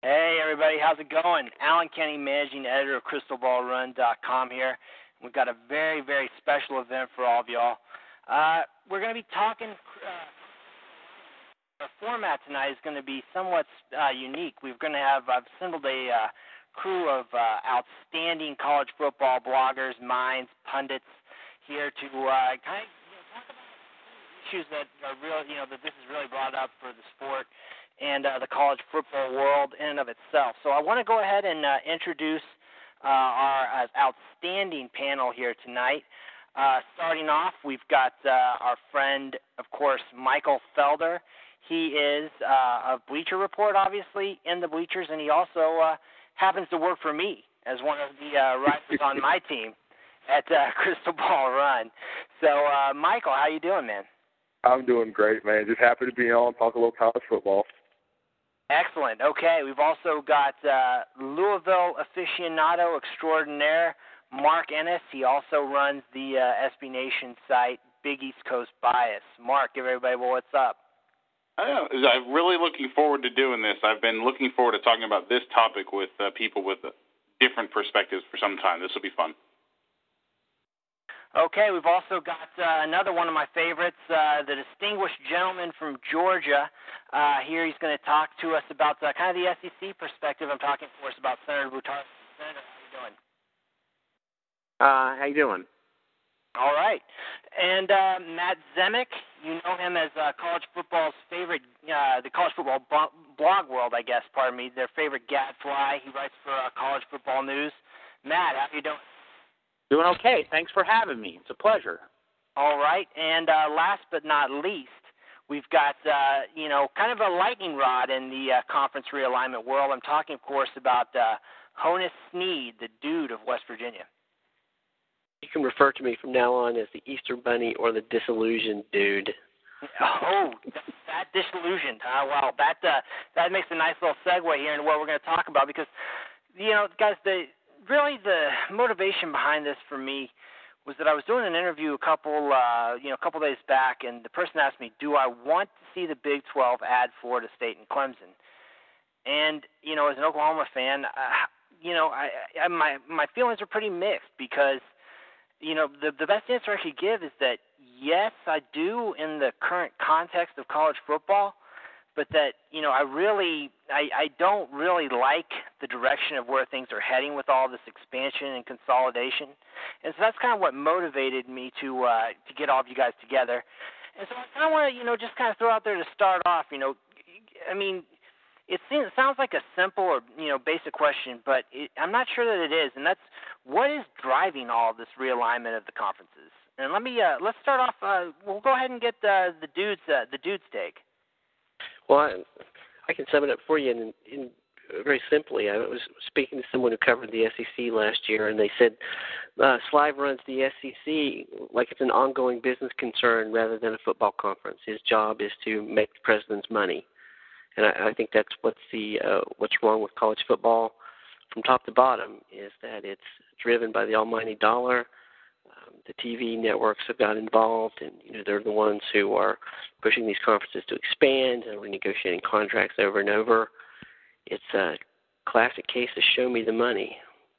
Hey, everybody. How's it going? Alan Kenny, managing editor of CrystalBallRun.com here. We've got a very, very special event for all of y'all. We're going to be talking. Our format tonight is going to be somewhat unique. We're going to have assembled a crew of outstanding college football bloggers, minds, pundits here to kind of talk about issues that are real, that this has really brought up for the sport and the college football world in and of itself. So I want to go ahead and introduce our outstanding panel here tonight. Starting off, we've got our friend, of course, Michael Felder. He is of Bleacher Report, obviously, in the bleachers, and he also happens to work for me as one of the writers on my team at Crystal Ball Run. So, Michael, how you doing, man? I'm doing great, man. Just happy to be on, talk a little college football. Excellent. Okay, we've also got Louisville aficionado extraordinaire, Mark Ennis. He also runs the SB Nation site, Big East Coast Bias. Mark, give everybody what's up. I'm really looking forward to doing this. I've been looking forward to talking about this topic with people with different perspectives for some time. This will be fun. Okay, we've also got another one of my favorites, the distinguished gentleman from Georgia. Here he's going to talk to us about kind of the SEC perspective. I'm talking, of course, about Senator Buttigieg. Senator, how you doing? How you doing? All right. And Matt Zemek, you know him as college football's favorite, the college football blog world, I guess, pardon me, their favorite gadfly. He writes for College Football News. Matt, how you doing? Doing okay. Thanks for having me. It's a pleasure. All right. And last but not least, we've got, kind of a lightning rod in the conference realignment world. I'm talking, of course, about Honus Sneed, the dude of West Virginia. You can refer to me from now on as the Easter Bunny or the disillusioned dude. Oh, that disillusioned. Well, that makes a nice little segue here into what we're going to talk about because, guys, the motivation behind this for me was that I was doing an interview a couple days back, and the person asked me, do I want to see the Big 12 add Florida State and Clemson? And, as an Oklahoma fan, my feelings are pretty mixed because, the best answer I could give is that, yes, I do in the current context of college football, but that, I don't really like the direction of where things are heading with all this expansion and consolidation. And so that's kind of what motivated me to get all of you guys together. And so I kind of want to, just kind of throw out there to start off, it sounds like a simple or, basic question, but I'm not sure that it is. And that's what is driving all of this realignment of the conferences. And let's start off. We'll go ahead and get the dude's take. Well, I can sum it up for you in very simply. I was speaking to someone who covered the SEC last year, and they said Slive runs the SEC like it's an ongoing business concern rather than a football conference. His job is to make the president's money, and I think that's what's wrong with college football from top to bottom is that it's driven by the almighty dollar. The TV networks have got involved, and they're the ones who are pushing these conferences to expand and renegotiating contracts over and over. It's a classic case of show me the money.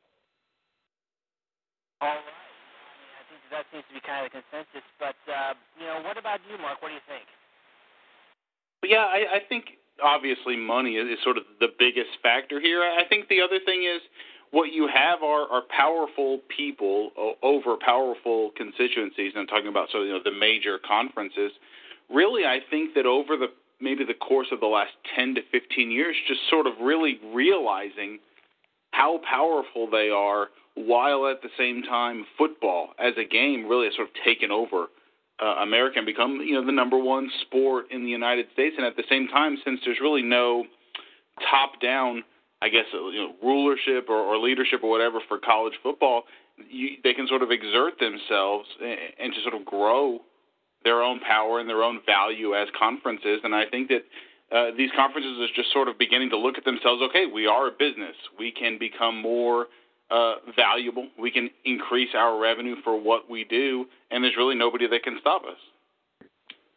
All right. I think that seems to be kind of the consensus. But, what about you, Mark? What do you think? Yeah, I think obviously money is sort of the biggest factor here. I think the other thing is what you have are powerful people over powerful constituencies. And I'm talking about the major conferences. Really, I think that over maybe the course of the last 10 to 15 years, just sort of really realizing how powerful they are, while at the same time football as a game really has sort of taken over America and become the number one sport in the United States. And at the same time, since there's really no top-down, I guess, rulership or leadership or whatever for college football, they can sort of exert themselves and to sort of grow their own power and their own value as conferences. And I think that these conferences are just sort of beginning to look at themselves, okay, we are a business. We can become more valuable. We can increase our revenue for what we do, and there's really nobody that can stop us.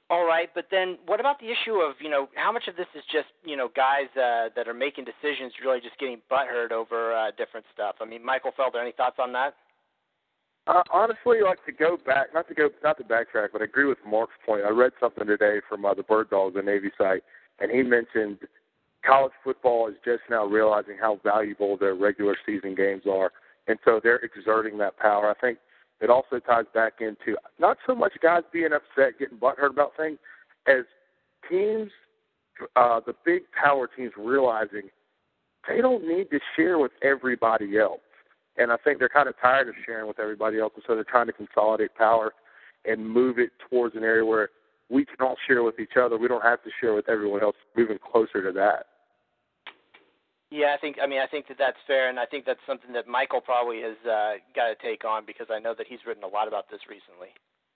All right, but then what about the issue of, how much of this is just, guys that are making decisions really just getting butthurt over different stuff? I mean, Michael Felder, any thoughts on that? Honestly, like to go back, not to backtrack, but I agree with Mark's point. I read something today from the Bird Dog, the Navy site, and he mentioned college football is just now realizing how valuable their regular season games are, and so they're exerting that power. I think it also ties back into not so much guys being upset, getting butthurt about things, as teams, the big power teams realizing they don't need to share with everybody else. And I think they're kind of tired of sharing with everybody else, and so they're trying to consolidate power and move it towards an area where we can all share with each other. We don't have to share with everyone else, moving closer to that. Yeah, I think that's fair, and I think that's something that Michael probably has got to take on, because I know that he's written a lot about this recently.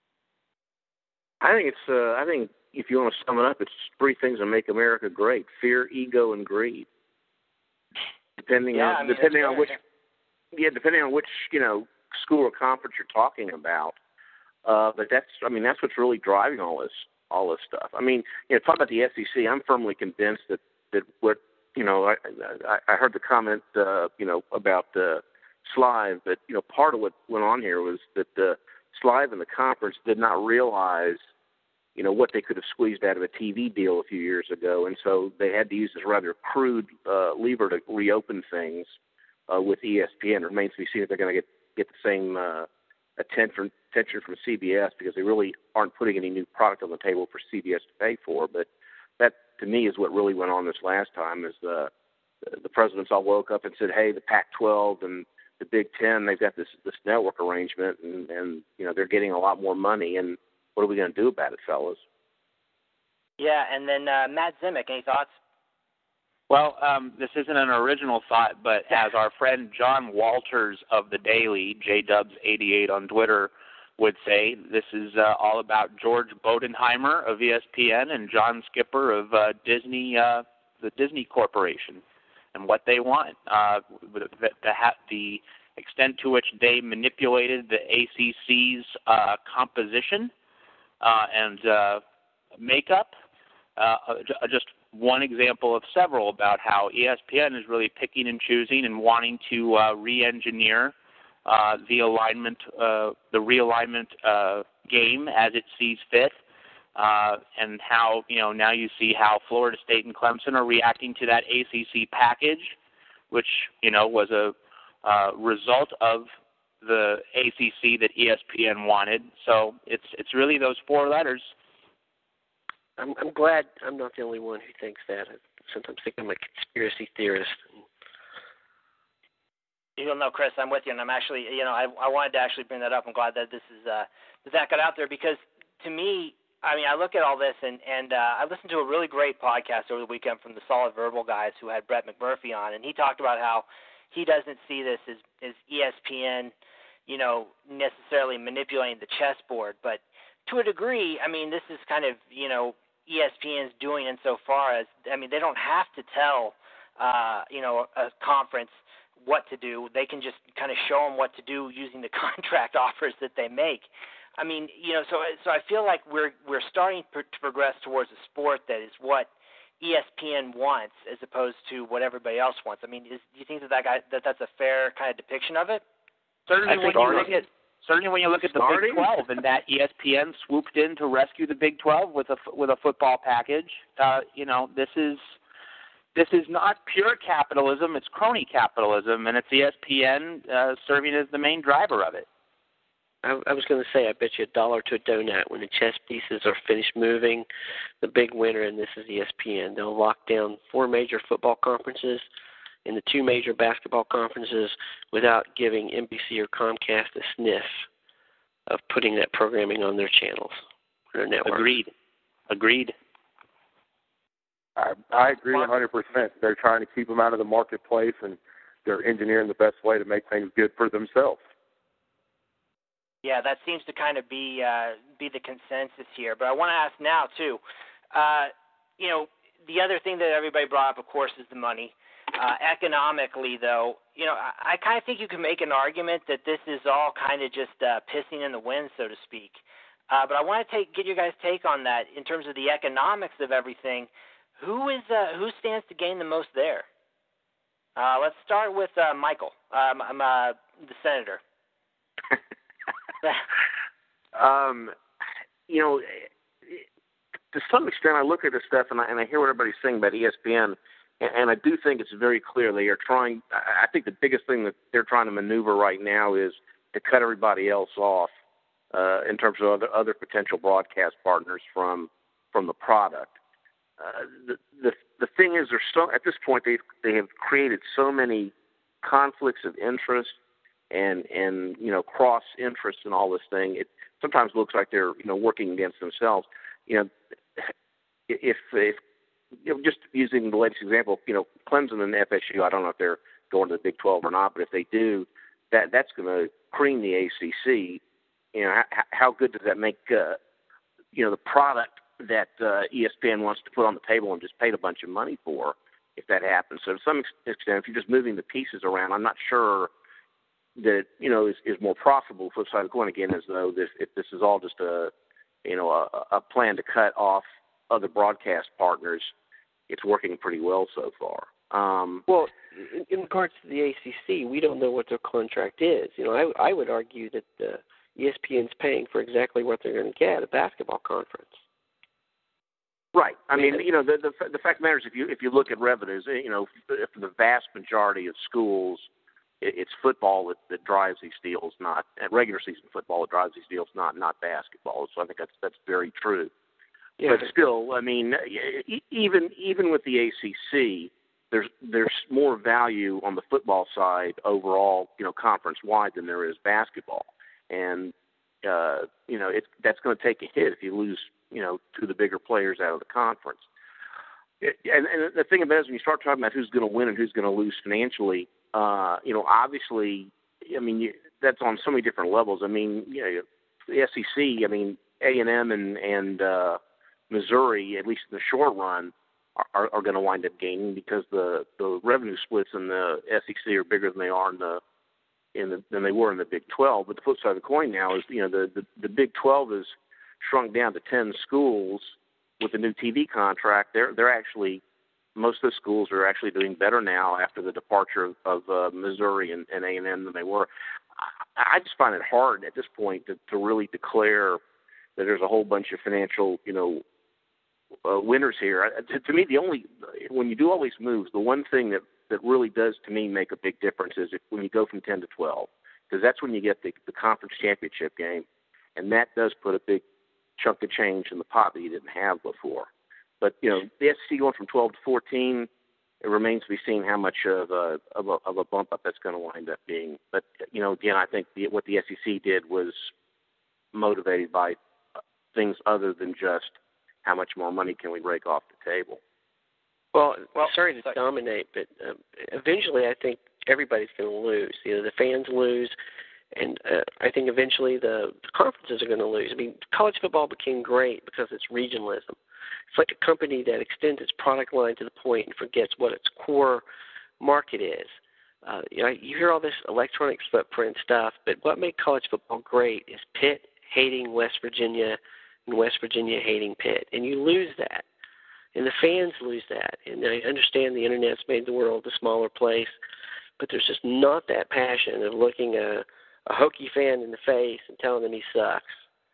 I think if you want to sum it up, it's 3 things that make America great: fear, ego, and greed. Depending on which school or conference you're talking about. But that's what's really driving all this stuff. I mean, talking about the SEC, I'm firmly convinced that what I heard the comment, about Slive, but, part of what went on here was that Slive and the conference did not realize, what they could have squeezed out of a TV deal a few years ago. And so they had to use this rather crude lever to reopen things with ESPN. It remains to be seen if they're going to get the same attention from CBS, because they really aren't putting any new product on the table for CBS to pay for. But that, to me, is what really went on this last time, is the presidents all woke up and said, hey, the Pac-12 and the Big Ten, they've got this network arrangement, and they're getting a lot more money, and what are we going to do about it, fellas? Yeah, and then Matt Zemek, any thoughts? Well, this isn't an original thought, but as our friend John Walters of The Daily, JDubs88 on Twitter, would say, this is all about George Bodenheimer of ESPN and John Skipper of Disney, the Disney Corporation, and what they want. The extent to which they manipulated the ACC's composition and makeup. Just one example of several about how ESPN is really picking and choosing and wanting to re-engineer the realignment game as it sees fit, and how now you see how Florida State and Clemson are reacting to that ACC package, which was a result of the ACC that ESPN wanted. So it's really those 4 letters. I'm glad I'm not the only one who thinks that. I sometimes think I'm a conspiracy theorist. You'll know, Chris, I'm with you, and I'm actually, I wanted to actually bring that up. I'm glad that this is that got out there, because to me, I mean, I look at all this, and I listened to a really great podcast over the weekend from the Solid Verbal guys who had Brett McMurphy on, and he talked about how he doesn't see this as ESPN, necessarily manipulating the chessboard, but to a degree, I mean, this is kind of, ESPN's doing insofar as, I mean, they don't have to tell, a conference what to do. They can just kind of show them what to do using the contract offers that they make. I mean, so I feel like we're starting to progress towards a sport that is what ESPN wants as opposed to what everybody else wants. I mean, do you think that's a fair kind of depiction of it? Certainly when you look at the Big 12 and that ESPN swooped in to rescue the Big 12 with a football package, this is not pure capitalism, it's crony capitalism, and it's ESPN serving as the main driver of it. I was going to say, I bet you $1 to a donut when the chess pieces are finished moving, the big winner in this is ESPN. They'll lock down 4 major football conferences and the 2 major basketball conferences without giving NBC or Comcast a sniff of putting that programming on their channels, their network. Agreed. I agree 100%. They're trying to keep them out of the marketplace, and they're engineering the best way to make things good for themselves. Yeah, that seems to kind of be the consensus here. But I want to ask now, too, the other thing that everybody brought up, of course, is the money. Economically, though, I kind of think you can make an argument that this is all kind of just pissing in the wind, so to speak. But I want to get your guys' take on that in terms of the economics of everything. Who stands to gain the most there? Let's start with Michael. I'm the senator. To some extent, I look at this stuff and I hear what everybody's saying about ESPN, and I do think it's very clear they are trying. I think the biggest thing that they're trying to maneuver right now is to cut everybody else off in terms of other potential broadcast partners from the product. The thing is, at this point they have created so many conflicts of interest and cross interest in all this thing. It sometimes looks like they're working against themselves. If just using the latest example, Clemson and FSU, I don't know if they're going to the Big 12 or not, but if they do, that's going to cream the ACC. How good does that make the product that ESPN wants to put on the table and just paid a bunch of money for, if that happens? So to some extent, if you're just moving the pieces around, I'm not sure that is more profitable. Flip side of the coin again is though if this is all just a plan to cut off other broadcast partners, it's working pretty well so far. Well, in regards to the ACC, we don't know what their contract is. I would argue that ESPN's paying for exactly what they're going to get, a basketball conference. Right. I mean, the fact matters if you look at revenues, for the vast majority of schools, it's football that drives these deals, not regular season football that drives these deals, not basketball. So I think that's very true. Yeah. But still, I mean, even with the ACC, there's more value on the football side overall, conference wide than there is basketball, and that's going to take a hit if you lose, to the bigger players out of the conference. And the thing about it is when you start talking about who's going to win and who's going to lose financially, obviously, I mean, that's on so many different levels. I mean, the SEC, I mean, A&M and Missouri, at least in the short run, are going to wind up gaining because the revenue splits in the SEC are bigger than they are than they were in the Big 12. But the flip side of the coin now is, the Big 12 is shrunk down to 10 schools with the new TV contract. They're actually, most of the schools are actually doing better now after the departure of Missouri and A&M than they were. I just find it hard at this point to really declare that there's a whole bunch of financial, winners here. To me, when you do all these moves, the one thing that really does to me make a big difference is when you go from 10 to 12, because that's when you get the conference championship game, and that does put a big chunk of change in the pot that you didn't have before. But the SEC going from 12 to 14, it remains to be seen how much of a bump up that's going to wind up being. But again, I think what the SEC did was motivated by things other than just how much more money can we rake off the table. Well, sorry to dominate, but eventually I think everybody's going to lose. The fans lose, and I think eventually the conferences are going to lose. I mean, college football became great because it's regionalism. It's like a company that extends its product line to the point and forgets what its core market is. You hear all this electronics footprint stuff, but what made college football great is Pitt hating West Virginia and West Virginia hating Pitt, and you lose that. And the fans lose that. And I understand the Internet's made the world a smaller place, but there's just not that passion of looking a Hokie fan in the face and telling him he sucks.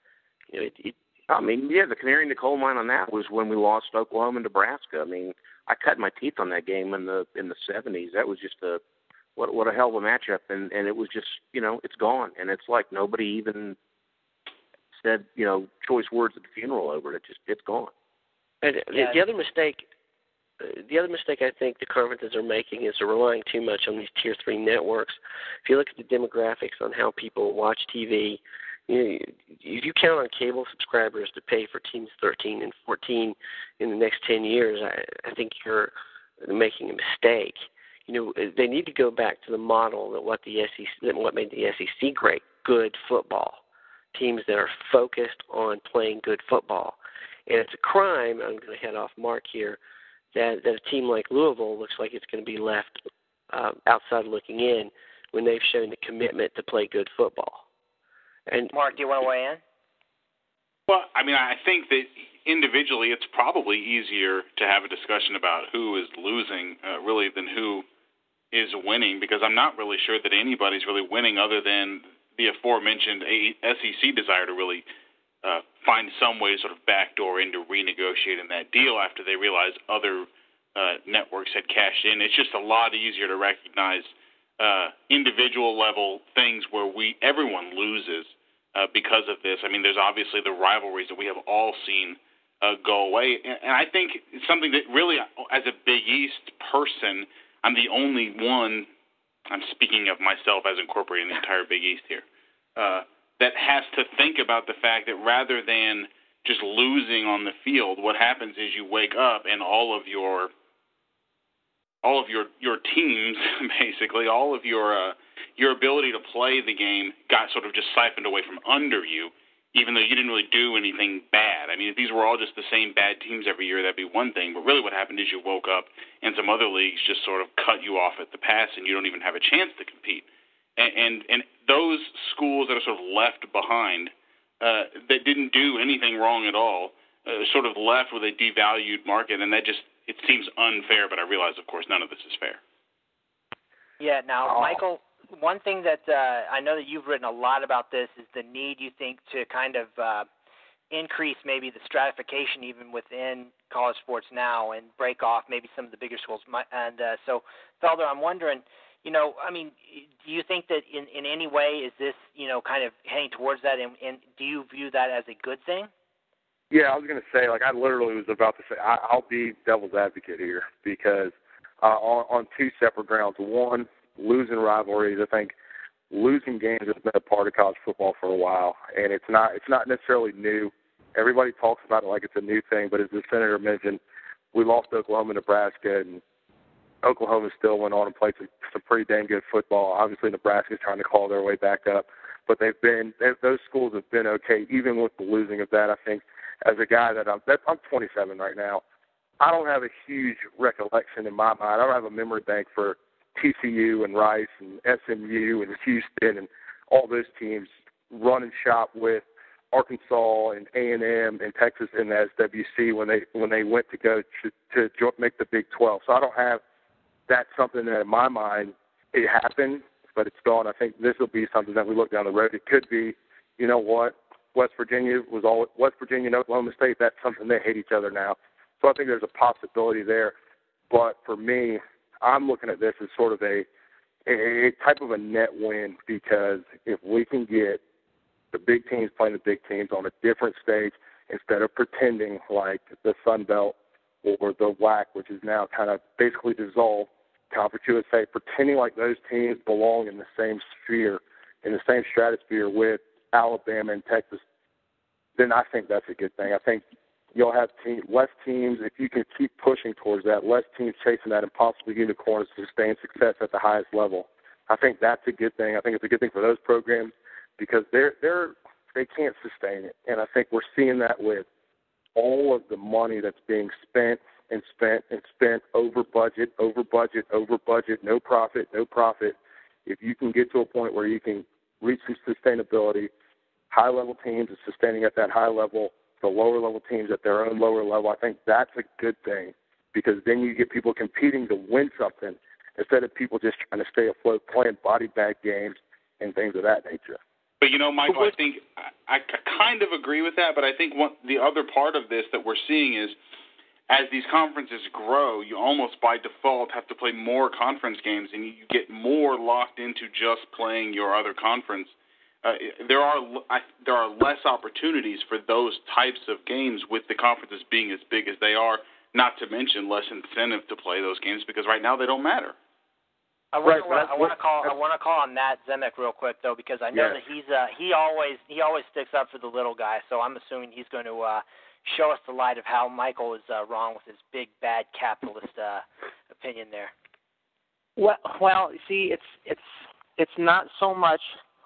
The canary in the coal mine on that was when we lost Oklahoma and Nebraska. I mean, I cut my teeth on that game in the 70s. That was just what a hell of a matchup, and it was just, it's gone. And it's like nobody even said, choice words at the funeral over it. It's gone. And the other mistake I think the conferences are making is they're relying too much on these Tier 3 networks. If you look at the demographics on how people watch TV, if you count on cable subscribers to pay for teams 13 and 14 in the next 10 years, I think you're making a mistake. They need to go back to the model that what made the SEC great, good football. Teams that are focused on playing good football. And it's a crime, I'm going to head off Mark here, that a team like Louisville looks like it's going to be left outside looking in when they've shown the commitment to play good football. And Mark, do you want to weigh in? Well, I mean, I think that individually it's probably easier to have a discussion about who is losing really than who is winning, because I'm not really sure that anybody's really winning other than the aforementioned SEC desire to really find some way to sort of backdoor into renegotiating that deal after they realized other networks had cashed in. It's just a lot easier to recognize individual level things where everyone loses because of this. I mean, there's obviously the rivalries that we have all seen go away, and I think it's something that really, as a Big East person, I'm the only one, I'm speaking of myself as incorporating the entire Big East here, that has to think about the fact that rather than just losing on the field, what happens is you wake up and all of your teams, basically, all of your ability to play the game got sort of just siphoned away from under you, even though you didn't really do anything bad. I mean, if these were all just the same bad teams every year, that'd be one thing. But really what happened is you woke up and some other leagues just sort of cut you off at the pass and you don't even have a chance to compete. And those schools that are sort of left behind that didn't do anything wrong at all sort of left with a devalued market, and that just – it seems unfair, but I realize, of course, none of this is fair. Yeah. Now, Michael, one thing that I know that you've written a lot about this is the need, you think, to kind of increase maybe the stratification even within college sports now and break off maybe some of the bigger schools. And so, Felder, I'm wondering, I mean, do you think that in any way is this, kind of heading towards that, and do you view that as a good thing? Yeah, I was going to say, I literally was about to say, I'll be devil's advocate here because on two separate grounds. One, losing rivalries. I think losing games has been a part of college football for a while, and it's not necessarily new. Everybody talks about it like it's a new thing, but as the senator mentioned, we lost Oklahoma, Nebraska, and Oklahoma still went on and played some pretty dang good football. Obviously, Nebraska's trying to claw their way back up, but those schools have been okay, even with the losing of that. I think as a guy I'm 27 right now, I don't have a huge recollection in my mind. I don't have a memory bank for TCU and Rice and SMU and Houston and all those teams running shop with Arkansas and A&M and Texas in the SWC when they went to go to make the Big 12. So I don't have that something that in my mind it happened, but it's gone. I think this will be something that we look down the road. It could be, you know what, West Virginia and Oklahoma State. That's something they hate each other now. So I think there's a possibility there. But for me, I'm looking at this as sort of a type of a net win, because if we can get the big teams playing the big teams on a different stage instead of pretending like the Sun Belt or the WAC, which is now kind of basically dissolved, Conference USA, pretending like those teams belong in the same sphere, in the same stratosphere with Alabama and Texas, then I think that's a good thing. I think you'll have less teams, if you can keep pushing towards that, less teams chasing that impossible unicorn to sustain success at the highest level. I think that's a good thing. I think it's a good thing for those programs because they can't sustain it. And I think we're seeing that with all of the money that's being spent over budget, no profit. If you can get to a point where you can reach some sustainability, high-level teams are sustaining at that high level, the lower-level teams at their own lower level, I think that's a good thing, because then you get people competing to win something instead of people just trying to stay afloat playing body bag games and things of that nature. But, Michael, I think I kind of agree with that, but I think the other part of this that we're seeing is as these conferences grow, you almost by default have to play more conference games, and you get more locked into just playing your other conference. There are less opportunities for those types of games with the conferences being as big as they are, not to mention less incentive to play those games because right now they don't matter. I want to call on Matt Zemek real quick though, because I know that he always sticks up for the little guy. So I'm assuming he's going to show us the light of how Michael is wrong with his big bad capitalist opinion there. Well, see, it's not so much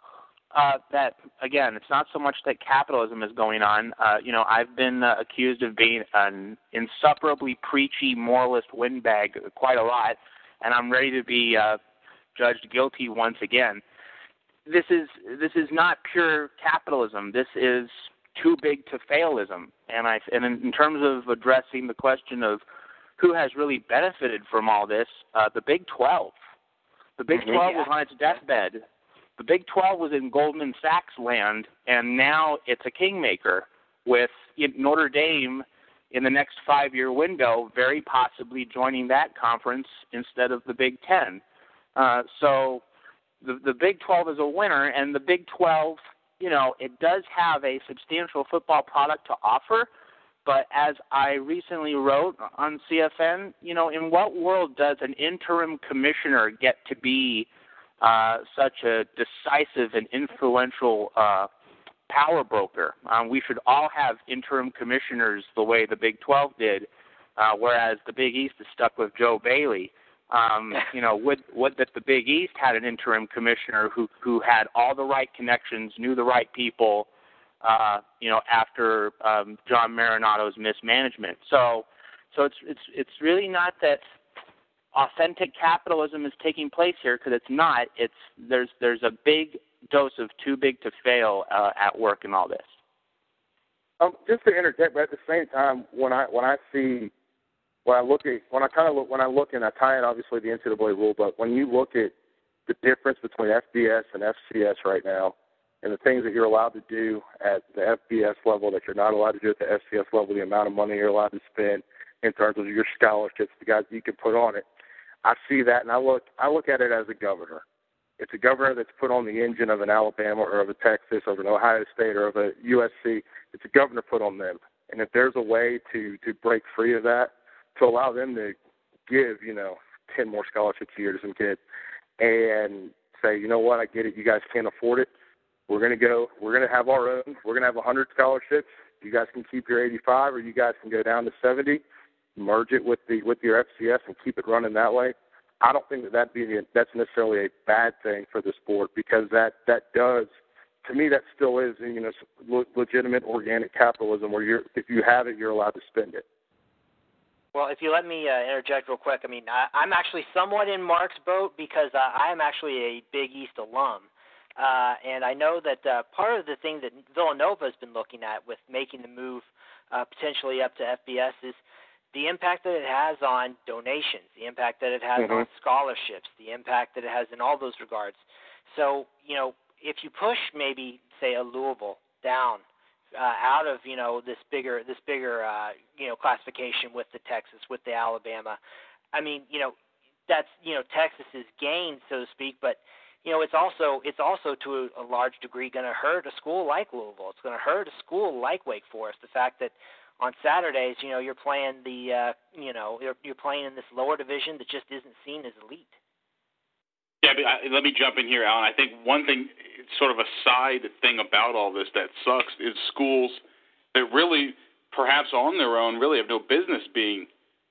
it's not so much that capitalism is going on. I've been accused of being an insufferably preachy moralist windbag quite a lot, and I'm ready to be judged guilty once again. This is not pure capitalism. This is too big to failism. And in terms of addressing the question of who has really benefited from all this, the Big 12. The Big 12 was on its deathbed. The Big 12 was in Goldman Sachs land, and now it's a kingmaker with Notre Dame in the next 5-year window very possibly joining that conference instead of the Big 10. So the Big 12 is a winner, and the Big 12, it does have a substantial football product to offer, but as I recently wrote on CFN, in what world does an interim commissioner get to be such a decisive and influential power broker? We should all have interim commissioners the way the Big 12 did, whereas the Big East is stuck with Joe Bailey. Would that the Big East had an interim commissioner who had all the right connections, knew the right people, after John Marinato's mismanagement. So it's really not that authentic capitalism is taking place here, because it's not. There's a big dose of too big to fail at work in all this. Just to interject, but at the same time, when I look and I tie in obviously the NCAA rule, but when you look at the difference between FBS and FCS right now, and the things that you're allowed to do at the FBS level that you're not allowed to do at the FCS level, the amount of money you're allowed to spend in terms of your scholarships, the guys you can put on it, I see that, and I look at it as a governor. It's a governor that's put on the engine of an Alabama or of a Texas or of an Ohio State or of a USC. It's a governor put on them. And if there's a way to break free of that, to allow them to give, 10 more scholarships a year to some kids and say, you know what, I get it, you guys can't afford it. We're going to have our own. We're going to have 100 scholarships. You guys can keep your 85, or you guys can go down to 70, merge it with your FCS and keep it running that way. I don't think that's necessarily a bad thing for the sport, because that does, to me, that still is, legitimate organic capitalism where if you have it, you're allowed to spend it. Well, if you let me interject real quick, I'm actually somewhat in Mark's boat, because I'm actually a Big East alum. And I know that part of the thing that Villanova has been looking at with making the move potentially up to FBS is the impact that it has on donations, the impact that it has on scholarships, the impact that it has in all those regards. So, if you push maybe, say, a Louisville down out of, this bigger classification with the Texas, with the Alabama, that's, Texas's gain, so to speak, but it's also to a large degree going to hurt a school like Louisville. It's going to hurt a school like Wake Forest. The fact that on Saturdays, you're playing you're playing in this lower division that just isn't seen as elite. Yeah, but let me jump in here, Alan. I think one thing, sort of a side thing about all this that sucks, is schools that really, perhaps on their own, really have no business being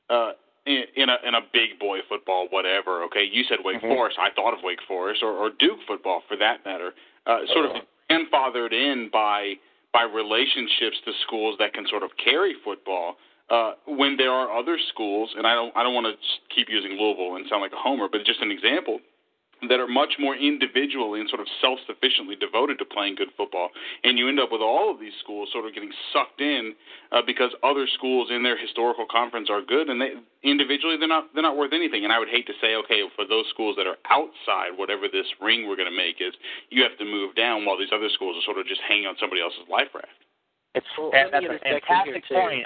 in a big boy football, whatever. Okay, you said Wake Forest. I thought of Wake Forest or Duke football, for that matter. Sort of grandfathered in by relationships to schools that can sort of carry football. When there are other schools, and I don't want to keep using Louisville and sound like a homer, but just an example, that are much more individually and sort of self-sufficiently devoted to playing good football. And you end up with all of these schools sort of getting sucked in because other schools in their historical conference are good, and individually they're not worth anything. And I would hate to say, okay, for those schools that are outside whatever this ring we're going to make is, you have to move down, while these other schools are sort of just hanging on somebody else's life raft. That's a fantastic point.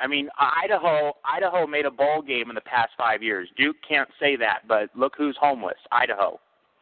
Idaho made a bowl game in the past 5 years. Duke can't say that, but look who's homeless, Idaho.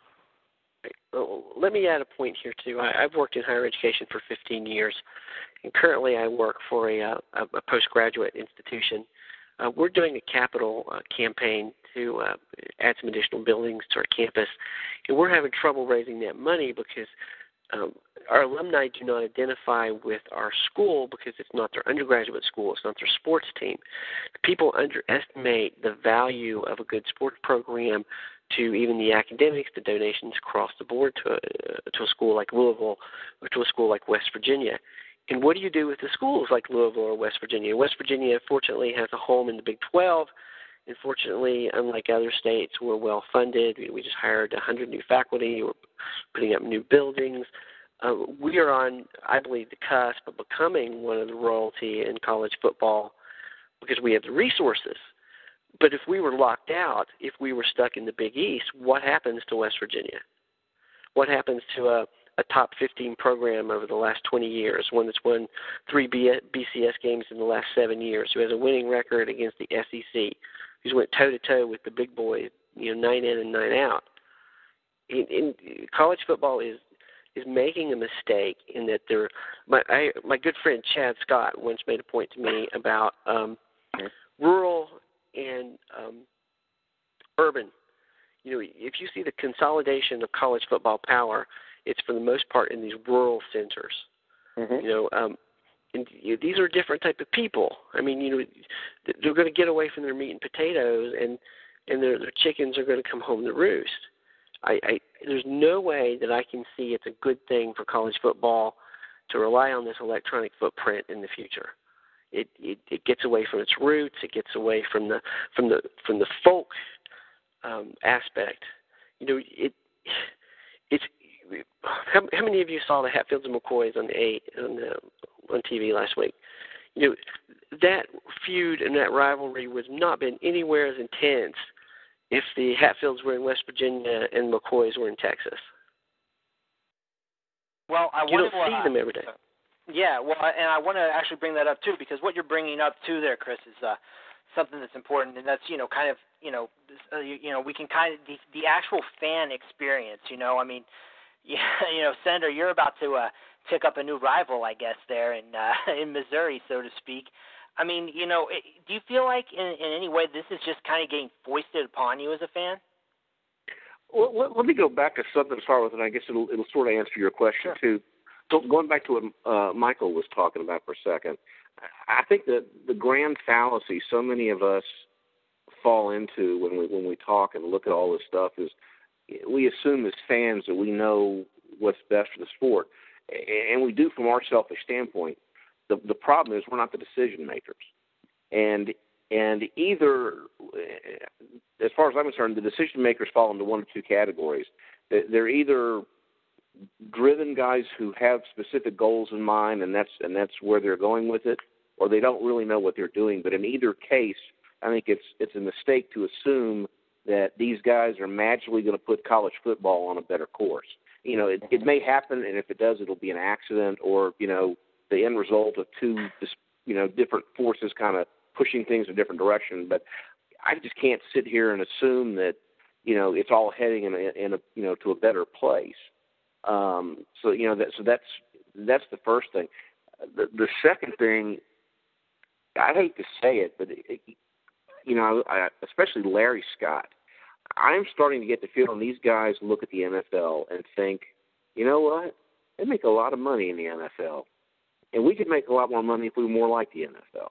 Let me add a point here, too. I've worked in higher education for 15 years, and currently I work for a postgraduate institution. We're doing a capital campaign to add some additional buildings to our campus, and we're having trouble raising that money because our alumni do not identify with our school because it's not their undergraduate school, it's not their sports team. People underestimate the value of a good sports program to even the academics, the donations across the board to a school like Louisville or to a school like West Virginia. And what do you do with the schools like Louisville or West Virginia? West Virginia, fortunately, has a home in the Big 12. And fortunately, unlike other states, we're well funded. We just hired 100 new faculty. We're putting up new buildings. we are on, I believe, the cusp of becoming one of the royalty in college football because we have the resources. But if we were locked out, if we were stuck in the Big East, what happens to West Virginia? What happens to a top 15 program over the last 20 years, one that's won 3 BCS games in the last 7 years, who has a winning record against the SEC, who's went toe-to-toe with the big boys, 9 in and 9 out? In college football is making a mistake in that my good friend Chad Scott once made a point to me about rural and urban. If you see the consolidation of college football power, it's for the most part in these rural centers. Mm-hmm. And these are different type of people. I mean, they're going to get away from their meat and potatoes, and their chickens are going to come home to roost. There's no way that I can see it's a good thing for college football to rely on this electronic footprint in the future. It gets away from its roots. It gets away from the folk aspect. It's how many of you saw the Hatfields and McCoys on TV last week? That feud and that rivalry would not been anywhere as intense if the Hatfields were in West Virginia and McCoys were in Texas. Well, you don't see them every day. Yeah, well, and I want to actually bring that up too, because what you're bringing up too there, Chris, is something that's important, and that's we can kind of the actual fan experience. I mean, Senator, you're about to pick up a new rival, I guess, there in Missouri, so to speak. I mean, do you feel like in any way this is just kind of getting foisted upon you as a fan? Well, let me go back to something to start with, and I guess it'll sort of answer your question, sure, too. So going back to what Michael was talking about for a second, I think that the grand fallacy so many of us fall into when we talk and look at all this stuff is we assume as fans that we know what's best for the sport, and we do from our selfish standpoint. The problem is we're not the decision makers, and either, as far as I'm concerned, the decision makers fall into one of two categories. They're either driven guys who have specific goals in mind, and that's where they're going with it, or they don't really know what they're doing. But in either case, I think it's a mistake to assume that these guys are magically going to put college football on a better course. It may happen, and if it does, it'll be an accident, or the end result of two different forces kind of pushing things in a different direction. But I just can't sit here and assume that it's all heading in a to a better place. So that's the first thing. The second thing, I hate to say it, but especially Larry Scott, I'm starting to get the feeling these guys look at the NFL and think, you know what? They make a lot of money in the NFL, and we could make a lot more money if we were more like the NFL.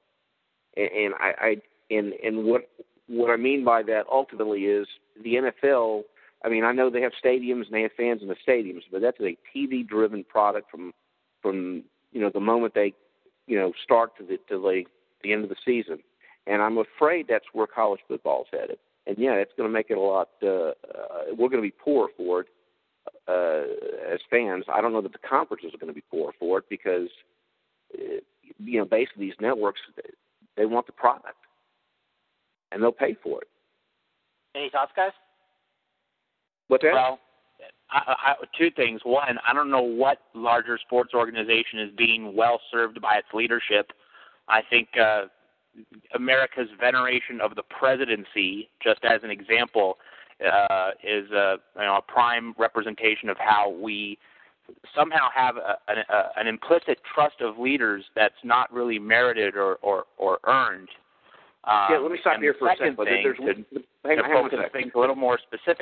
And what I mean by that ultimately is the NFL. I mean, I know they have stadiums and they have fans in the stadiums, but that's a TV-driven product from the moment they start to the end of the season. And I'm afraid that's where college football's headed. And yeah, it's going to make it a lot. We're going to be poor for it as fans. I don't know that the conferences are going to be poor for it because basically these networks, they want the product and they'll pay for it. Any thoughts, guys? What's that? Well, two things. One, I don't know what larger sports organization is being well served by its leadership. I think America's veneration of the presidency, just as an example, is a prime representation of how we somehow have an implicit trust of leaders that's not really merited or earned. Let me stop here for a second. To focus things a little more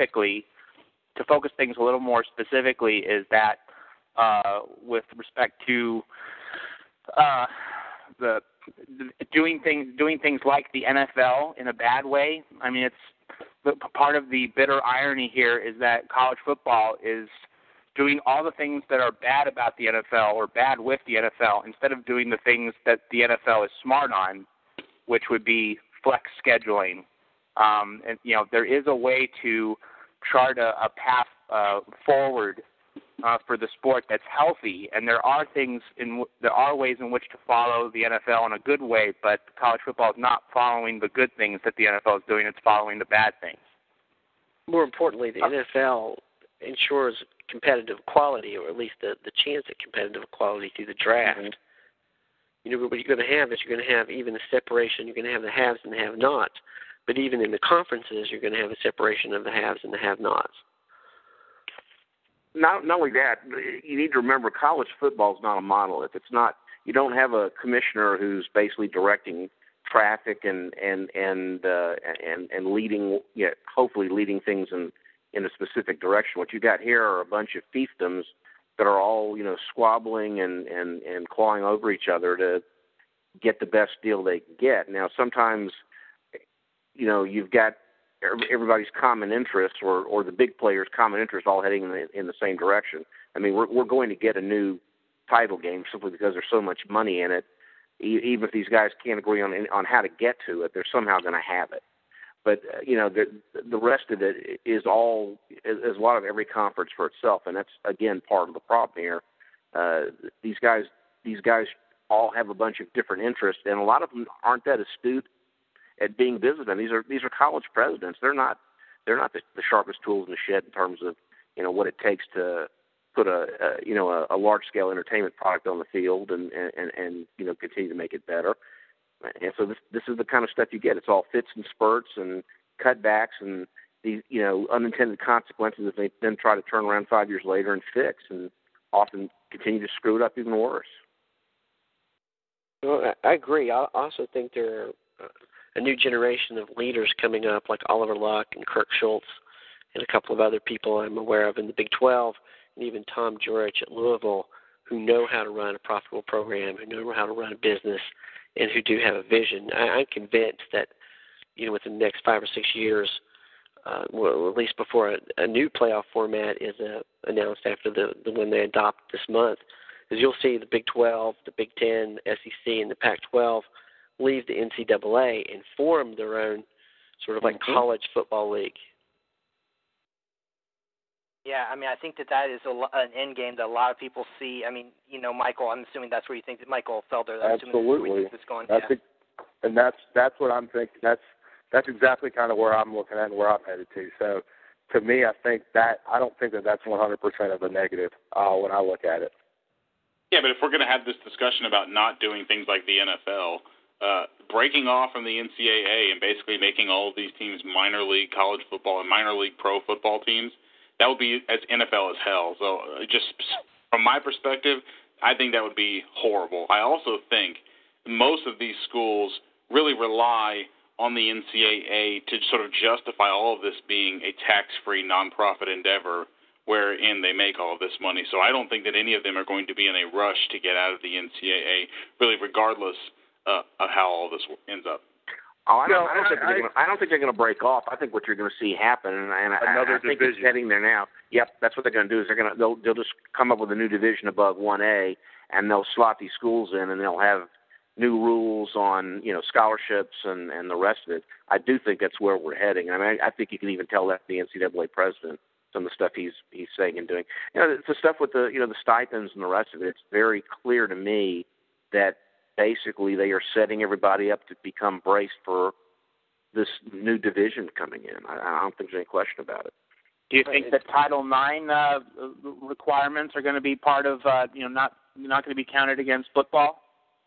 specifically, is that with respect to doing things like the NFL in a bad way. I mean, it's part of the bitter irony here is that college football is doing all the things that are bad about the NFL or bad with the NFL instead of doing the things that the NFL is smart on, which would be flex scheduling. And there is a way to chart a path forward for the sport that's healthy, and there are ways in which to follow the NFL in a good way, but college football is not following the good things that the NFL is doing, it's following the bad things. More importantly, the NFL ensures competitive quality, or at least the chance at competitive quality through the draft. Mm-hmm. You know, what you're going to have is you're going to have even a separation. You're going to have the haves and the have-nots. But even in the conferences, you're going to have a separation of the haves and the have-nots. Not only that, you need to remember college football is not a monolith. It's not. You don't have a commissioner who's basically directing traffic and leading, hopefully leading things in a specific direction. What you got here are a bunch of fiefdoms that are all, squabbling and clawing over each other to get the best deal they can get. Now, sometimes, you've got everybody's common interests or the big players' common interests all heading in the same direction. I mean, we're going to get a new title game simply because there's so much money in it. Even if these guys can't agree on how to get to it, they're somehow going to have it. But the rest of it is a lot of every conference for itself, and that's again part of the problem here. These guys all have a bunch of different interests, and a lot of them aren't that astute at being businessmen. These are college presidents. They're not the sharpest tools in the shed in terms of what it takes to put a large scale entertainment product on the field and continue to make it better. And so this is the kind of stuff you get. It's all fits and spurts and cutbacks and these unintended consequences that they then try to turn around 5 years later and fix, and often continue to screw it up even worse. Well, I agree. I also think there are a new generation of leaders coming up, like Oliver Luck and Kirk Schultz and a couple of other people I'm aware of in the Big 12, and even Tom Jurich at Louisville, who know how to run a profitable program, who know how to run a business, and who do have a vision. I'm convinced that, within the next 5 or 6 years, well, at least before a new playoff format is announced after the one they adopt this month, is you'll see the Big 12, the Big 10, SEC, and the Pac-12 leave the NCAA and form their own sort of like college football league. Yeah, I mean, I think that is an end game that a lot of people see. I mean, Michael, I'm assuming that's where you think that Michael Felder. Absolutely. Going. And that's what I'm thinking. That's exactly kind of where I'm looking at and where I'm headed to. So, to me, I don't think that's 100% of a negative when I look at it. Yeah, but if we're going to have this discussion about not doing things like the NFL, breaking off from the NCAA and basically making all of these teams minor league college football and minor league pro football teams, that would be as NFL as hell. So just from my perspective, I think that would be horrible. I also think most of these schools really rely on the NCAA to sort of justify all of this being a tax-free nonprofit endeavor wherein they make all of this money. So I don't think that any of them are going to be in a rush to get out of the NCAA, really regardless of how all this ends up. I don't think they're going to break off. I think what you're going to see happen, and I think it's heading there now. Yep, that's what they're going to do. Is they'll just come up with a new division above 1A, and they'll slot these schools in, and they'll have new rules on scholarships and the rest of it. I do think that's where we're heading. I mean, I think you can even tell that the NCAA president, some of the stuff he's saying and doing. It's the stuff with the the stipends and the rest of it. It's very clear to me that basically they are setting everybody up to become braced for this new division coming in. I don't think there's any question about it. Do you think that Title IX requirements are going to be part of not going to be counted against football?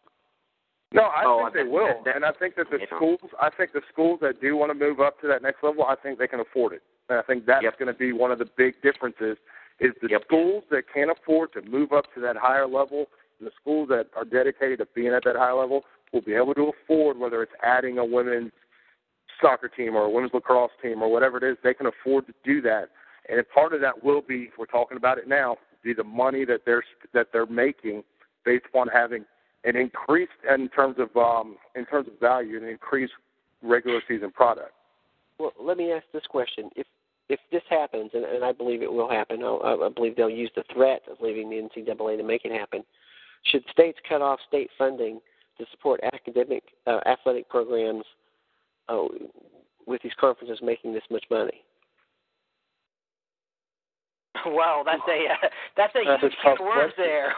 No, I think they will, and I think that the schools that do want to move up to that next level, I think they can afford it. And I think that's going to be one of the big differences is the schools that can't afford to move up to that higher level, and the schools that are dedicated to being at that higher level will be able to afford, whether it's adding a women's soccer team or a women's lacrosse team or whatever it is, they can afford to do that. And part of that will be, if we're talking about it now, be the money that they're making based upon having an increased in terms of value, an increased regular season product. Well, let me ask this question: If this happens, and I believe it will happen, I believe they'll use the threat of leaving the NCAA to make it happen. Should states cut off state funding to support athletic programs with these conferences making this much money? Well, that's a huge can of worms there.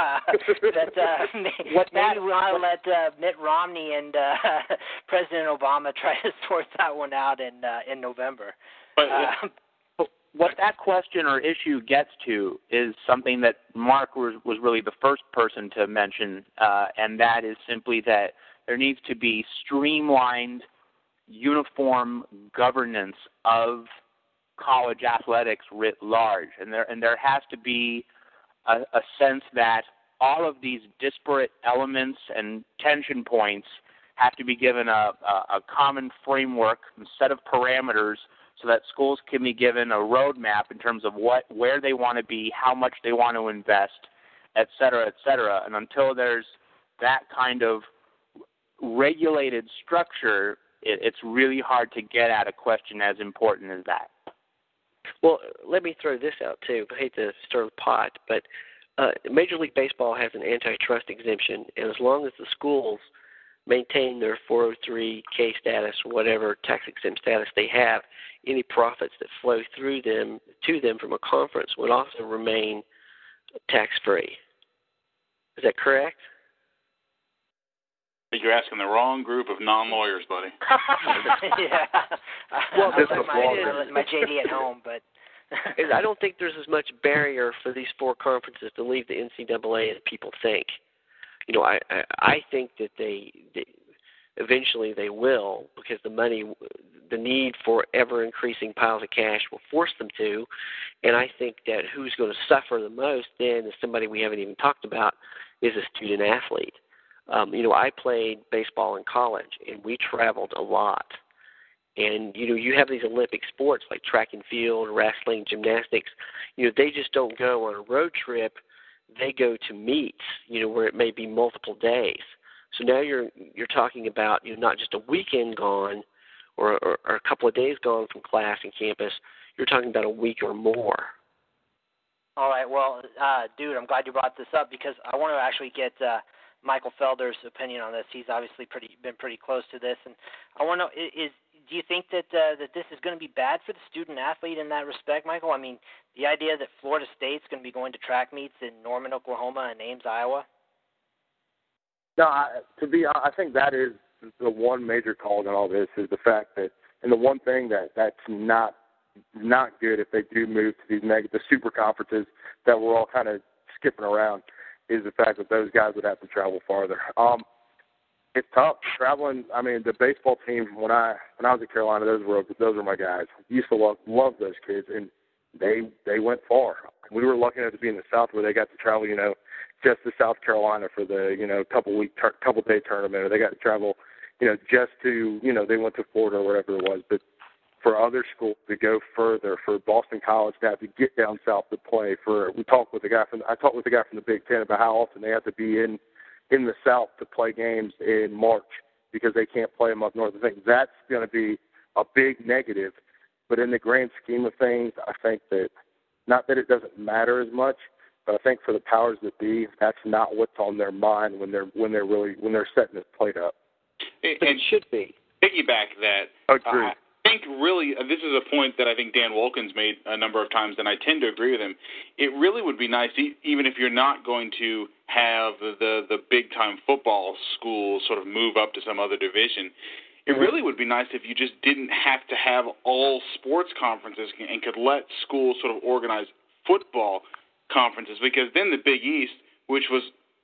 Maybe we'll let Mitt Romney and President Obama try to sort that one out in November. But what that question or issue gets to is something that Mark was really the first person to mention, and that is simply that there needs to be streamlined, uniform governance of college athletics writ large, and there has to be a sense that all of these disparate elements and tension points have to be given a common framework, a set of parameters, so that schools can be given a roadmap in terms of where they want to be, how much they want to invest, et cetera, et cetera. And until there's that kind of regulated structure, it's really hard to get at a question as important as that. Well, let me throw this out, too. I hate to stir the pot, but Major League Baseball has an antitrust exemption, and as long as the schools maintain their 403K status, whatever tax-exempt status they have, any profits that flow through them to them from a conference would also remain tax-free. Is that correct? I think you're asking the wrong group of non-lawyers, buddy. Yeah. Well, my JD at home, but I don't think there's as much barrier for these four conferences to leave the NCAA as people think. You know, I think that they eventually they will, because the need for ever increasing piles of cash will force them to. And I think that who's going to suffer the most then is somebody we haven't even talked about, is a student athlete. You know, I played baseball in college, and we traveled a lot. And, you know, you have these Olympic sports like track and field, wrestling, gymnastics. You know, they just don't go on a road trip. They go to meets, you know, where it may be multiple days. So now you're talking about, you know, not just a weekend gone or a couple of days gone from class and campus. You're talking about a week or more. All right. Well, dude, I'm glad you brought this up because I want to actually get Michael Felder's opinion on this. He's obviously been pretty close to this, and I want to know do you think that this is going to be bad for the student athlete in that respect, Michael? I mean, the idea that Florida State's going to be going to track meets in Norman, Oklahoma, and Ames, Iowa. No, I think that is the one major call in all this is the fact that, and the one thing that's not good if they do move to these the super conferences that we're all kind of skipping around, is the fact that those guys would have to travel farther. It's tough traveling. I mean, the baseball team when I was at Carolina, those were my guys. Used to love those kids, and they went far. We were lucky enough to be in the South where they got to travel, you know, just to South Carolina for the, you know, couple day tournament, or they got to travel, you know, just to, you know, they went to Florida or whatever it was. But for other schools to go further, for Boston College to have to get down south to play, I talked with the guy from the Big Ten about how often they have to be in the South to play games in March because they can't play them up north. I think that's going to be a big negative. But in the grand scheme of things, I think that, not that it doesn't matter as much, but I think for the powers that be, that's not what's on their mind when they're setting this plate up. And it should be. Piggyback that. Agreed. I think really, this is a point that I think Dan Wilkins made a number of times, and I tend to agree with him. It really would be nice, even if you're not going to have the big-time football schools sort of move up to some other division, it really would be nice if you just didn't have to have all sports conferences and could let schools sort of organize football conferences, because then the Big East, which was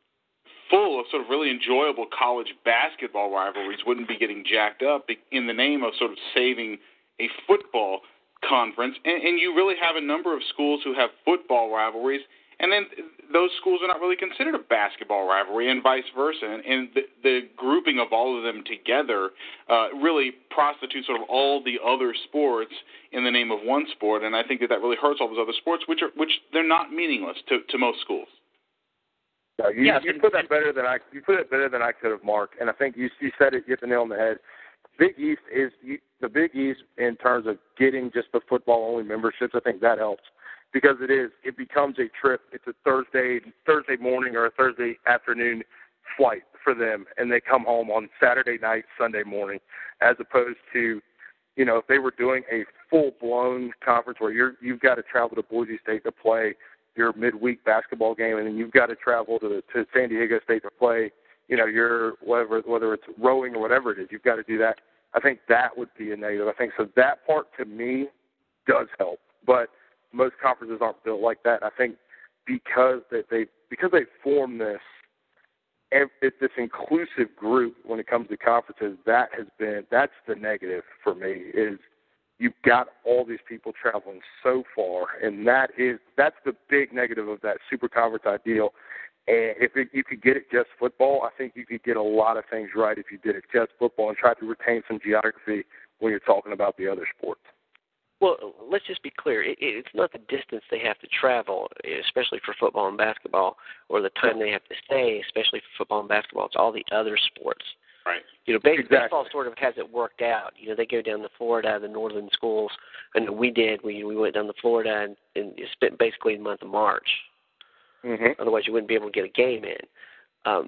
full of sort of really enjoyable college basketball rivalries, wouldn't be getting jacked up in the name of sort of saving a football conference. And you really have a number of schools who have football rivalries, and then those schools are not really considered a basketball rivalry, and vice versa. And the grouping of all of them together really prostitutes sort of all the other sports in the name of one sport. And I think that really hurts all those other sports, which they're not meaningless to most schools. No, you put it better than I could have, Mark. And I think you said it. You hit the nail on the head. Big East is the Big East in terms of getting just the football only memberships. I think that helps because it becomes a trip. It's a Thursday morning or a Thursday afternoon flight for them, and they come home on Saturday night, Sunday morning, as opposed to if they were doing a full-blown conference where you've got to travel to Boise State to play your midweek basketball game, and then you've got to travel to San Diego State to play, your whether it's rowing or whatever it is, you've got to do that. I think that would be a negative. I think so. That part to me does help, but most conferences aren't built like that. I think because they formed this inclusive group when it comes to conferences, that's the negative for me is you've got all these people traveling so far, and that's the big negative of that super conference ideal. And if you could get it just football, I think you could get a lot of things right if you did it just football and try to retain some geography when you're talking about the other sports. Well, let's just be clear. It's not the distance they have to travel, especially for football and basketball, or the time they have to stay, especially for football and basketball. It's all the other sports. Right. Baseball sort of has it worked out. They go down to Florida, the northern schools. I know we did. We went down to Florida and spent basically the month of March. Mm-hmm. Otherwise, you wouldn't be able to get a game in.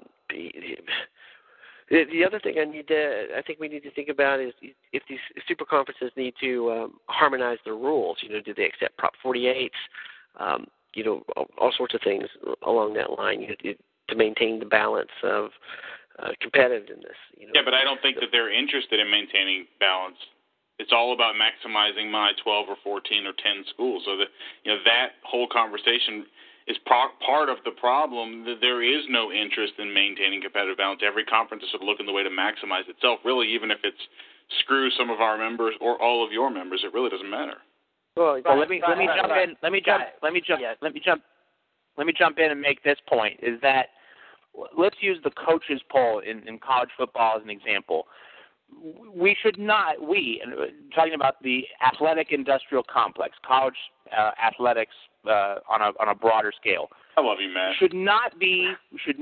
The other thing I think we need to think about is if these super conferences need to harmonize their rules. Do they accept Prop 48s? All sorts of things along that line to maintain the balance of competitiveness. Yeah, but I don't think that they're interested in maintaining balance. It's all about maximizing my 12 or 14 or 10 schools. So that whole conversation is part of the problem. That there is no interest in maintaining competitive balance. Every conference is sort of looking the way to maximize itself. Really, even if it's screw some of our members or all of your members, it really doesn't matter. Well, let me jump in and make this point. Is that let's use the coaches poll in college football as an example. We should not, talking about the athletic industrial complex, college athletics on a broader scale. I love you, Matt. We should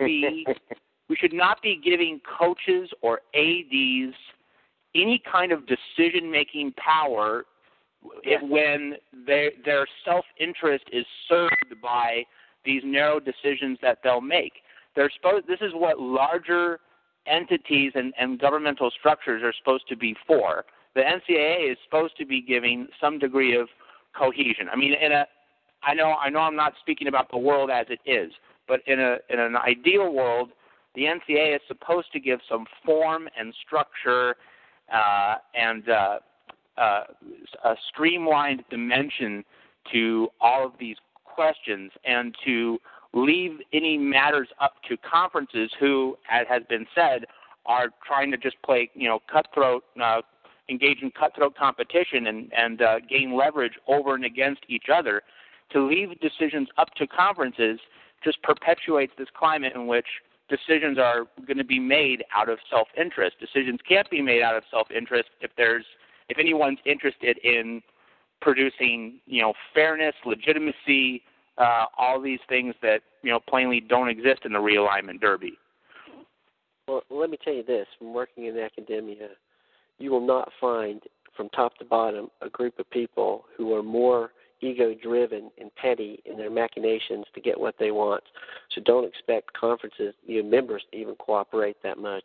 not be giving coaches or ADs any kind of decision-making power when their self-interest is served by these narrow decisions that they'll make. This is what larger entities and governmental structures are supposed to be for. The NCAA is supposed to be giving some degree of cohesion. I mean, I know I'm not speaking about the world as it is, but in an ideal world, the NCAA is supposed to give some form and structure and a streamlined dimension to all of these questions, and to leave any matters up to conferences who, as has been said, are trying to just play, cutthroat, engage in cutthroat competition and gain leverage over and against each other. To leave decisions up to conferences just perpetuates this climate in which decisions are going to be made out of self-interest. Decisions can't be made out of self-interest if anyone's interested in producing, fairness, legitimacy, all these things that, plainly don't exist in the realignment derby. Well, let me tell you this. From working in academia, you will not find from top to bottom a group of people who are more ego-driven and petty in their machinations to get what they want. So don't expect conferences, members to even cooperate that much.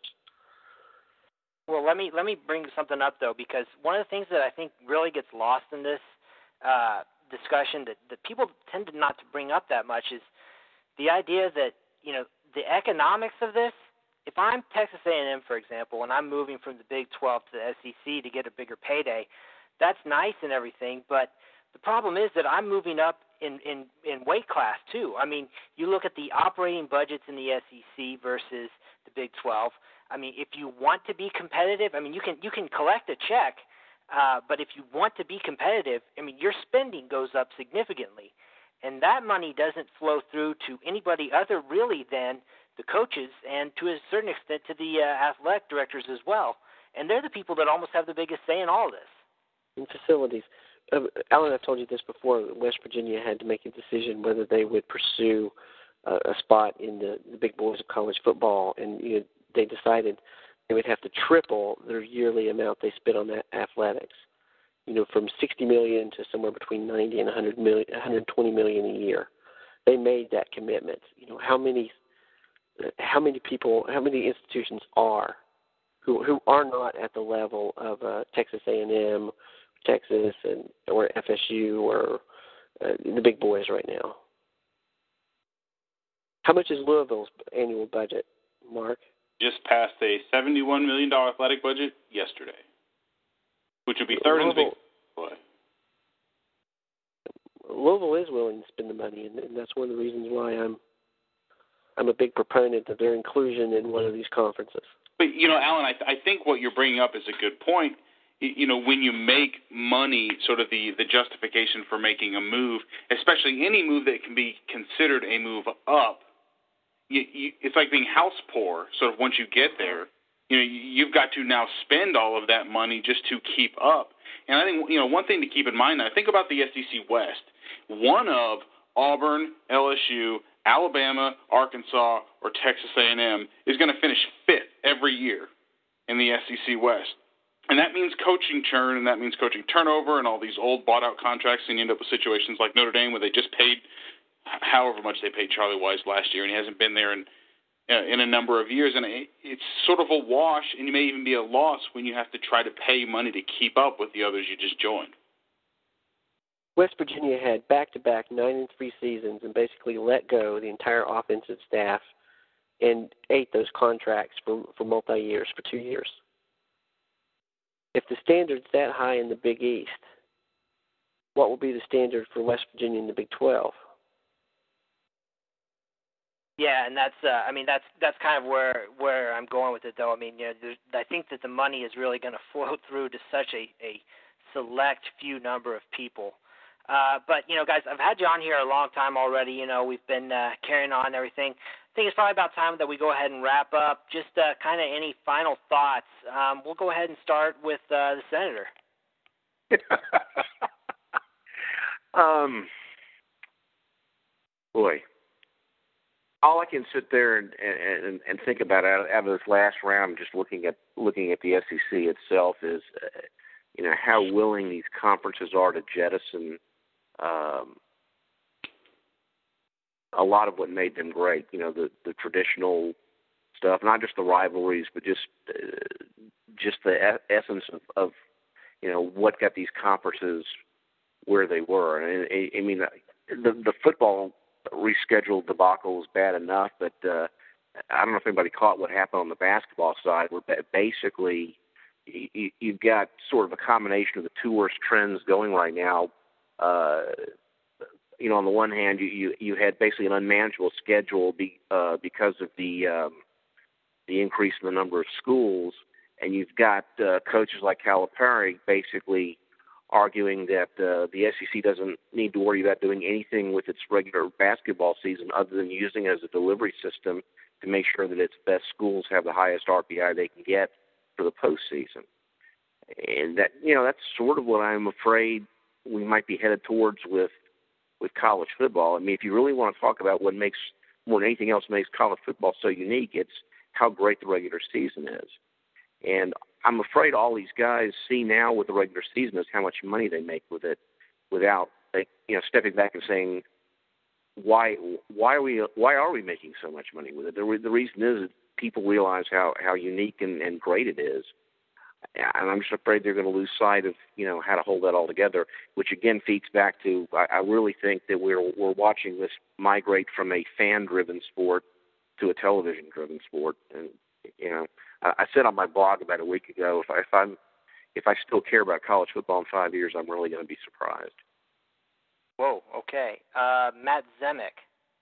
Well, let me bring something up, though, because one of the things that I think really gets lost in this discussion that people tend to not to bring up that much is the idea that, the economics of this. If I'm Texas A&M, for example, and I'm moving from the Big 12 to the SEC to get a bigger payday, that's nice and everything, but the problem is that I'm moving up in weight class too. I mean, you look at the operating budgets in the SEC versus the Big 12. I mean, if you want to be competitive, I mean, you can collect a check, but if you want to be competitive, I mean, your spending goes up significantly, and that money doesn't flow through to anybody other really than the coaches and to a certain extent to the athletic directors as well. And they're the people that almost have the biggest say in all this. In facilities. Alan, I've told you this before. West Virginia had to make a decision whether they would pursue a spot in the big boys of college football, and they decided they would have to triple their yearly amount they spent on that athletics. From $60 million to somewhere between $90 and $120 million a year. They made that commitment. How many institutions are who are not at the level of Texas A&M, Texas, or FSU, or the big boys right now. How much is Louisville's annual budget, Mark? Just passed a $71 million athletic budget yesterday, which would be third in the Big 12. Louisville is willing to spend the money, and that's one of the reasons why I'm a big proponent of their inclusion in one of these conferences. But, Alan, I think what you're bringing up is a good point. When you make money sort of the justification for making a move, especially any move that can be considered a move up, it's like being house poor. Sort of once you get there, you've got to now spend all of that money just to keep up. And I think, one thing to keep in mind, I think about the SEC West. One of Auburn, LSU, Alabama, Arkansas, or Texas A&M is going to finish fifth every year in the SEC West. And that means coaching churn, and that means coaching turnover, and all these old bought-out contracts, and you end up with situations like Notre Dame where they just paid however much they paid Charlie Wise last year, and he hasn't been there in a number of years. And it's sort of a wash, and it may even be a loss when you have to try to pay money to keep up with the others you just joined. West Virginia had back-to-back 9-3 seasons and basically let go the entire offensive staff and ate those contracts for multi-years, for 2 years. If the standard's that high in the Big East, what will be the standard for West Virginia in the Big 12? Yeah, and that's kind of where I'm going with it, though. I mean, I think that the money is really going to flow through to such a select few number of people. But, guys, I've had you on here a long time already. We've been carrying on and everything. I think it's probably about time that we go ahead and wrap up. Just kind of any final thoughts. We'll go ahead and start with the Senator. Boy. All I can sit there and think about out of this last round, just looking at the SEC itself, is how willing these conferences are to jettison a lot of what made them great. The traditional stuff, not just the rivalries, but just the essence of what got these conferences where they were. And I mean, the football rescheduled debacle was bad enough, but I don't know if anybody caught what happened on the basketball side, where basically you've got sort of a combination of the two worst trends going right now. On the one hand, you had basically an unmanageable schedule because of the increase in the number of schools, and you've got coaches like Calipari basically arguing that the SEC doesn't need to worry about doing anything with its regular basketball season other than using it as a delivery system to make sure that its best schools have the highest RPI they can get for the postseason. And that's sort of what I'm afraid we might be headed towards with college football. I mean, if you really want to talk about what makes, more than anything else, makes college football so unique, it's how great the regular season is. And I'm afraid all these guys see now with the regular season is how much money they make with it, without stepping back and saying, why are we making so much money with it? The reason is that people realize how unique and great it is. And I'm just afraid they're going to lose sight of how to hold that all together, which again feeds back to I really think that we're watching this migrate from a fan-driven sport to a television-driven sport. And I said on my blog about a week ago, if I still care about college football in 5 years, I'm really going to be surprised. Whoa. Okay, Matt Zemek.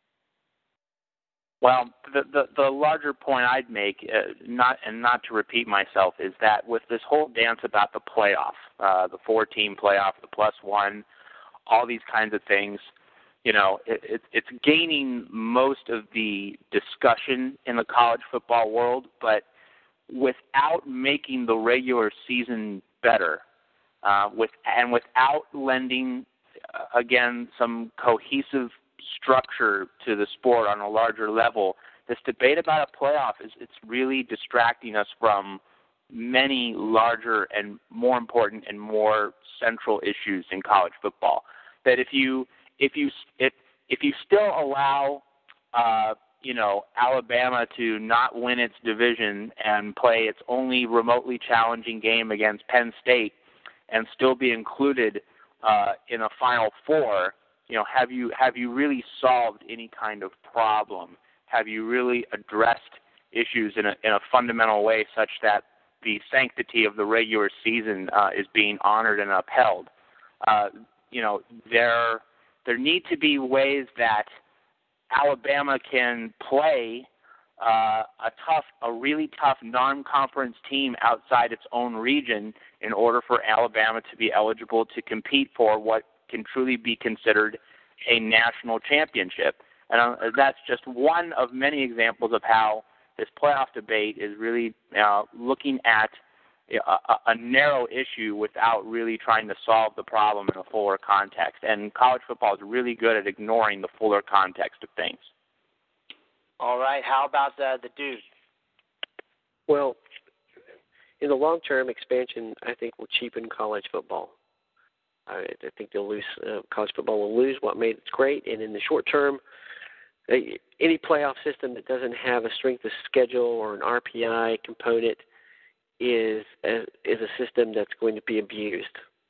Well, the larger point I'd make, not to repeat myself, is that with this whole dance about the playoff, the 4-team playoff, the +1, all these kinds of things, it's gaining most of the discussion in the college football world, but without making the regular season better, without lending, again, some cohesive structure to the sport on a larger level, this debate about a playoff it's really distracting us from many larger and more important and more central issues in college football. That if you still allow Alabama to not win its division and play its only remotely challenging game against Penn State and still be included in a Final Four, have you really solved any kind of problem? Have you really addressed issues in a fundamental way such that the sanctity of the regular season is being honored and upheld? There need to be ways that Alabama can play a really tough non-conference team outside its own region in order for Alabama to be eligible to compete for what can truly be considered a national championship. And that's just one of many examples of how this playoff debate is really looking at a narrow issue without really trying to solve the problem in a fuller context. And college football is really good at ignoring the fuller context of things. All right. How about the dude? Well, in the long term, expansion, I think, will cheapen college football. I think they'll lose. College football will lose what made it great. And in the short term, any playoff system that doesn't have a strength of schedule or an RPI component is a system that's going to be abused.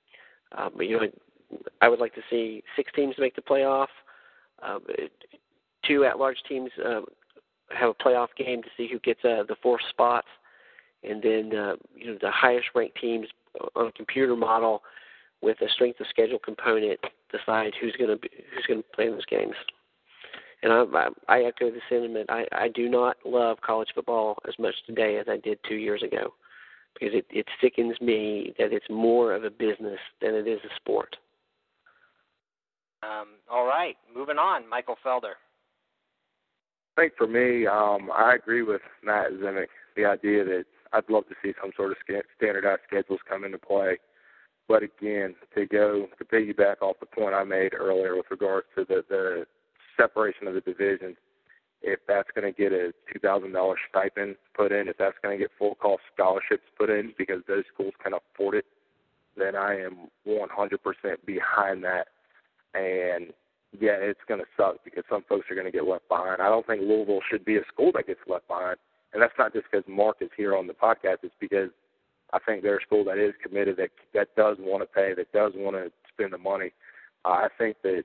I would like to see 6 teams make the playoff, 2 at-large teams have a playoff game to see who gets the 4 spots, and then the highest-ranked teams on a computer model with a strength of schedule component decide who's going to play in those games. And I echo the sentiment. I do not love college football as much today as I did 2 years ago, because it sickens me that it's more of a business than it is a sport. All right, moving on. Michael Felder. I think for me, I agree with Matt Zemek, the idea that I'd love to see some sort of standardized schedules come into play. But again, to piggyback off the point I made earlier with regards to the separation of the divisions, if that's going to get a $2,000 stipend put in, if that's going to get full-cost scholarships put in because those schools can afford it, then I am 100% behind that. And, yeah, it's going to suck because some folks are going to get left behind. I don't think Louisville should be a school that gets left behind. And that's not just because Mark is here on the podcast. It's because I think they're a school that is committed, that does want to pay, that does want to spend the money. I think that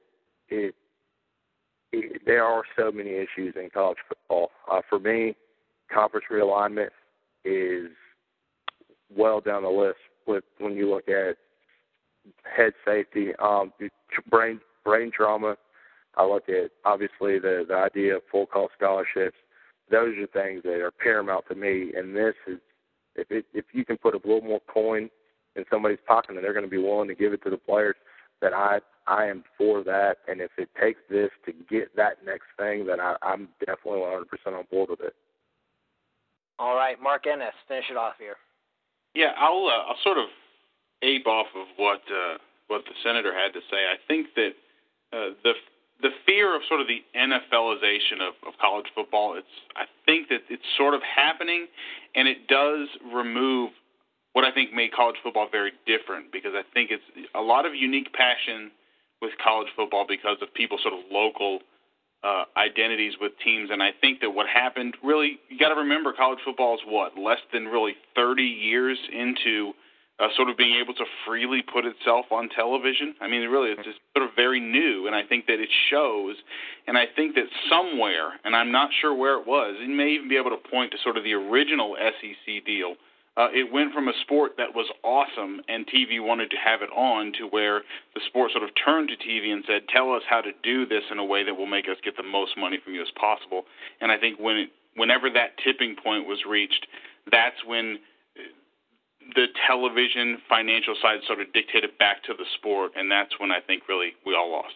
there are so many issues in college football. For me, conference realignment is well down the list when you look at head safety, brain trauma. I look at, obviously, the idea of full-cost scholarships. Those are things that are paramount to me, and this is, if you can put a little more coin in somebody's pocket and they're going to be willing to give it to the players, then I am for that. And if it takes this to get that next thing, then I'm definitely 100% on board with it. All right, Mark Ennis, finish it off here. Yeah, I'll sort of ape off of what the senator had to say. I think that the fear of sort of the NFLization of college football, I think that it's sort of happening, and it does remove what I think made college football very different, because I think it's a lot of unique passion with college football because of people's sort of local identities with teams. And I think that what happened, really, you got to remember college football is less than really 30 years into sort of being able to freely put itself on television. I mean, really, it's just sort of very new, and I think that it shows. And I think that somewhere, and I'm not sure where it was, you may even be able to point to sort of the original SEC deal. It went from a sport that was awesome and TV wanted to have it on to where the sport sort of turned to TV and said, tell us how to do this in a way that will make us get the most money from you as possible. And I think whenever that tipping point was reached, that's when the television financial side sort of dictated back to the sport, and that's when I think really we all lost.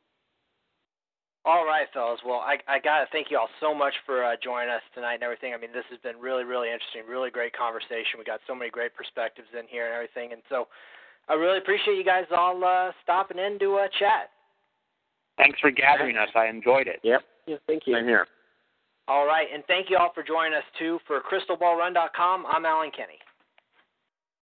All right, fellas. Well, I got to thank you all so much for joining us tonight and everything. I mean, this has been really, really interesting, really great conversation. We got so many great perspectives in here and everything, and so I really appreciate you guys all stopping in to chat. Thanks for gathering us. I enjoyed it. Yep. Yeah, thank you. Same here. All right, and thank you all for joining us, too. For CrystalBallRun.com, I'm Alan Kenny.